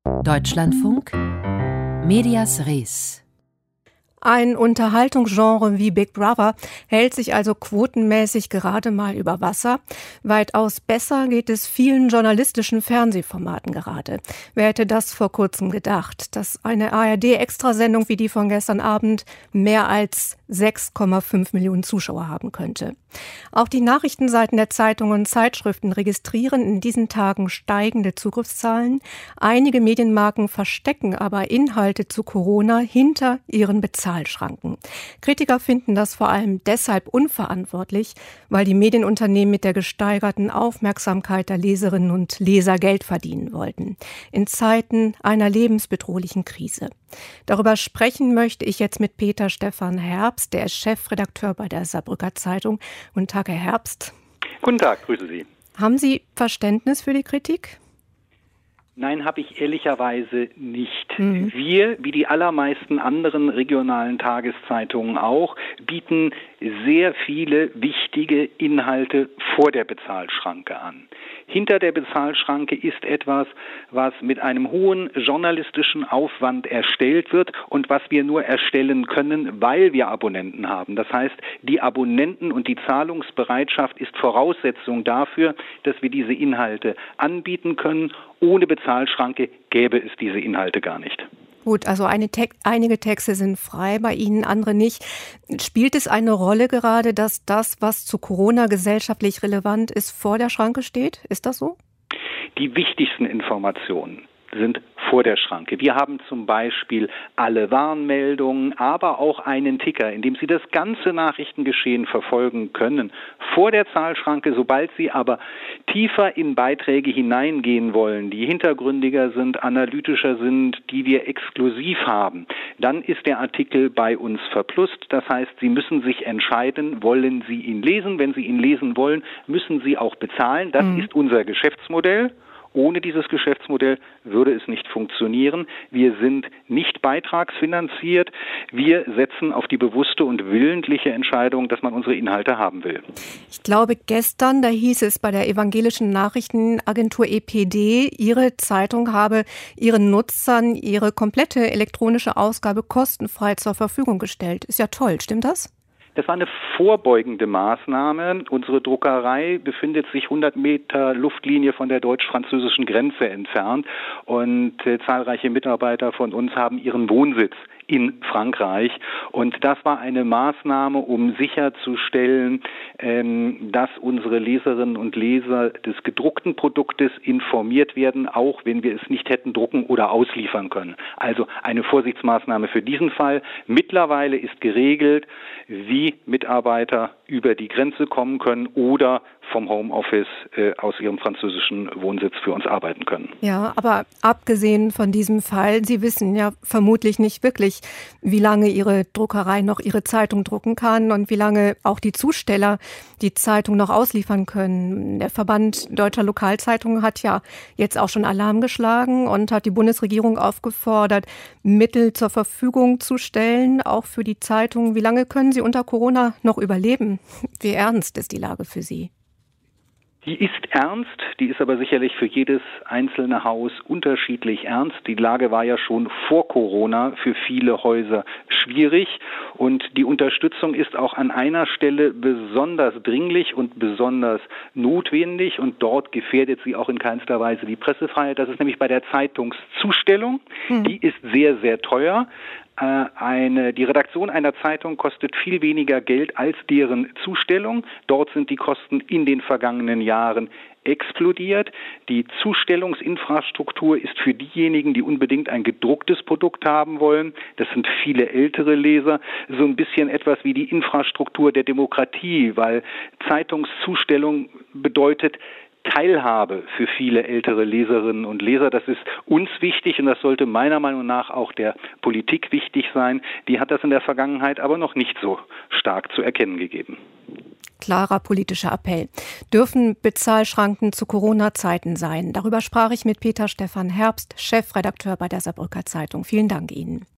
Deutschlandfunk Medias Res. Ein Unterhaltungsgenre wie Big Brother hält sich also quotenmäßig gerade mal über Wasser. Weitaus besser geht es vielen journalistischen Fernsehformaten gerade. Wer hätte das vor kurzem gedacht, dass eine ARD-Extrasendung wie die von gestern Abend mehr als 6,5 Millionen Zuschauer haben könnte. Auch die Nachrichtenseiten der Zeitungen und Zeitschriften registrieren in diesen Tagen steigende Zugriffszahlen. Einige Medienmarken verstecken aber Inhalte zu Corona hinter ihren Bezahlschranken. Kritiker finden das vor allem deshalb unverantwortlich, weil die Medienunternehmen mit der gesteigerten Aufmerksamkeit der Leserinnen und Leser Geld verdienen wollten. In Zeiten einer lebensbedrohlichen Krise. Darüber sprechen möchte ich jetzt mit Peter Stephan Herbst, der ist Chefredakteur bei der Saarbrücker Zeitung. Guten Tag, Herr Herbst. Guten Tag, grüße Sie. Haben Sie Verständnis für die Kritik? Nein, habe ich ehrlicherweise nicht. Wir, wie die allermeisten anderen regionalen Tageszeitungen auch, bieten sehr viele wichtige Inhalte vor der Bezahlschranke an. Hinter der Bezahlschranke ist etwas, was mit einem hohen journalistischen Aufwand erstellt wird und was wir nur erstellen können, weil wir Abonnenten haben. Das heißt, die Abonnenten und die Zahlungsbereitschaft ist Voraussetzung dafür, dass wir diese Inhalte anbieten können. Ohne Bezahlschranke gäbe es diese Inhalte gar nicht. Gut, also einige Texte sind frei, bei Ihnen andere nicht. Spielt es eine Rolle gerade, dass das, was zu Corona gesellschaftlich relevant ist, vor der Schranke steht? Ist das so? Die wichtigsten Informationen sind vor der Schranke. Wir haben zum Beispiel alle Warnmeldungen, aber auch einen Ticker, in dem Sie das ganze Nachrichtengeschehen verfolgen können. Vor der Zahlschranke, sobald Sie aber tiefer in Beiträge hineingehen wollen, die hintergründiger sind, analytischer sind, die wir exklusiv haben, dann ist der Artikel bei uns verplusst. Das heißt, Sie müssen sich entscheiden, wollen Sie ihn lesen? Wenn Sie ihn lesen wollen, müssen Sie auch bezahlen. Das ist unser Geschäftsmodell. Ohne dieses Geschäftsmodell würde es nicht funktionieren. Wir sind nicht beitragsfinanziert. Wir setzen auf die bewusste und willentliche Entscheidung, dass man unsere Inhalte haben will. Ich glaube, gestern, da hieß es bei der evangelischen Nachrichtenagentur EPD, Ihre Zeitung habe ihren Nutzern ihre komplette elektronische Ausgabe kostenfrei zur Verfügung gestellt. Ist ja toll, stimmt das? Das war eine vorbeugende Maßnahme. Unsere Druckerei befindet sich 100 Meter Luftlinie von der deutsch-französischen Grenze entfernt und zahlreiche Mitarbeiter von uns haben ihren Wohnsitz in Frankreich. Und das war eine Maßnahme, um sicherzustellen, dass unsere Leserinnen und Leser des gedruckten Produktes informiert werden, auch wenn wir es nicht hätten drucken oder ausliefern können. Also eine Vorsichtsmaßnahme für diesen Fall. Mittlerweile ist geregelt, wie Mitarbeiter über die Grenze kommen können oder vom Homeoffice aus ihrem französischen Wohnsitz für uns arbeiten können. Ja, aber abgesehen von diesem Fall, Sie wissen ja vermutlich nicht wirklich, wie lange Ihre Druckerei noch Ihre Zeitung drucken kann und wie lange auch die Zusteller die Zeitung noch ausliefern können. Der Verband Deutscher Lokalzeitungen hat ja jetzt auch schon Alarm geschlagen und hat die Bundesregierung aufgefordert, Mittel zur Verfügung zu stellen, auch für die Zeitung. Wie lange können Sie unter Corona noch überleben? Wie ernst ist die Lage für Sie? Die ist ernst, die ist aber sicherlich für jedes einzelne Haus unterschiedlich ernst. Die Lage war ja schon vor Corona für viele Häuser schwierig und die Unterstützung ist auch an einer Stelle besonders dringlich und besonders notwendig und dort gefährdet sie auch in keinster Weise die Pressefreiheit. Das ist nämlich bei der Zeitungszustellung. Die ist sehr, sehr teuer. Die Redaktion einer Zeitung kostet viel weniger Geld als deren Zustellung. Dort sind die Kosten in den vergangenen Jahren explodiert. Die Zustellungsinfrastruktur ist für diejenigen, die unbedingt ein gedrucktes Produkt haben wollen, das sind viele ältere Leser, so ein bisschen etwas wie die Infrastruktur der Demokratie, weil Zeitungszustellung bedeutet Teilhabe für viele ältere Leserinnen und Leser. Das ist uns wichtig und das sollte meiner Meinung nach auch der Politik wichtig sein. Die hat das in der Vergangenheit aber noch nicht so stark zu erkennen gegeben. Klarer politischer Appell. Dürfen Bezahlschranken zu Corona-Zeiten sein? Darüber sprach ich mit Peter Stephan Herbst, Chefredakteur bei der Saarbrücker Zeitung. Vielen Dank Ihnen.